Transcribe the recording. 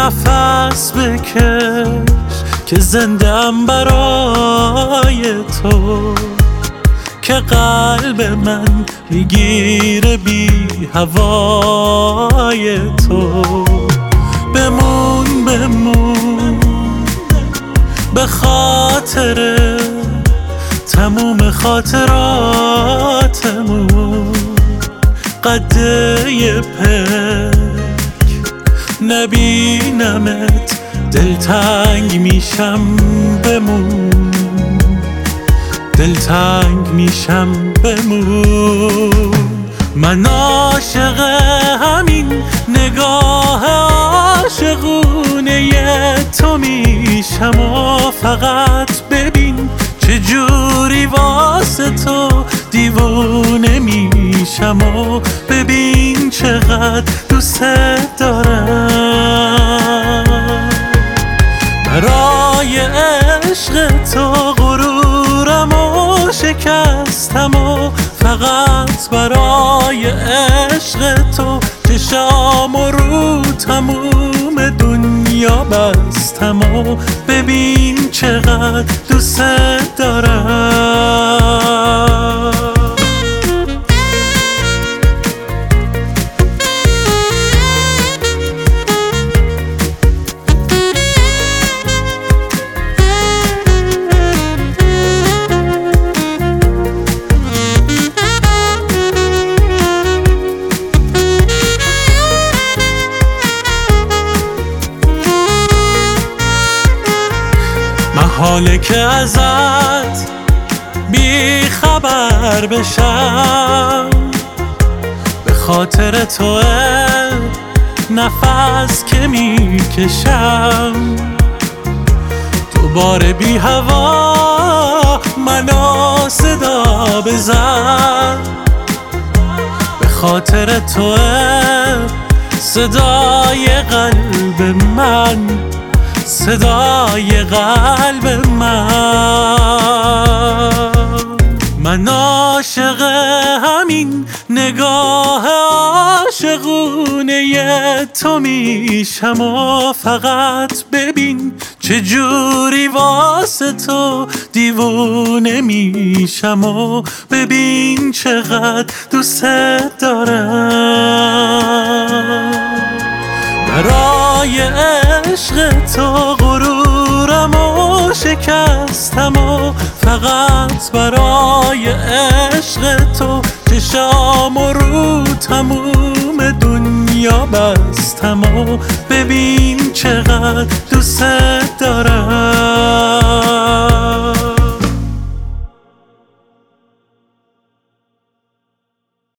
نفس بکش که زندم برای تو، که قلب من میگیره بی هوای تو. بمون بمون به خاطر تموم خاطراتمون، قده پک نبینمت دلتنگ میشم. بمون دلتنگ میشم. بمون من عاشق همین نگاه عاشقونه تو میشم و فقط ببین چجوری واسه تو دیوونه میشم و ببین چقدر دوست دارم. برای عشق تو غرورم و شکستم و فقط برای عشق تو چشام رو تموم دنیا بستم و ببین چقدر دوست دارم. محاله که ازت بی خبر بشم، به خاطر تو نفس که میکشم. دوباره بی هوا منو صدا بزن، به خاطر تو صدای قلب من، صدای قلب من عاشق همین نگاه عاشقونه تو میشم و فقط ببین چجوری واسه تو دیوونه میشم و ببین چقدر دوست دارم. برای عشق تو غرورم و شکستم و فقط برای عشق تو چشام رو تموم دنیا بستم و ببین چقدر دوست دارم.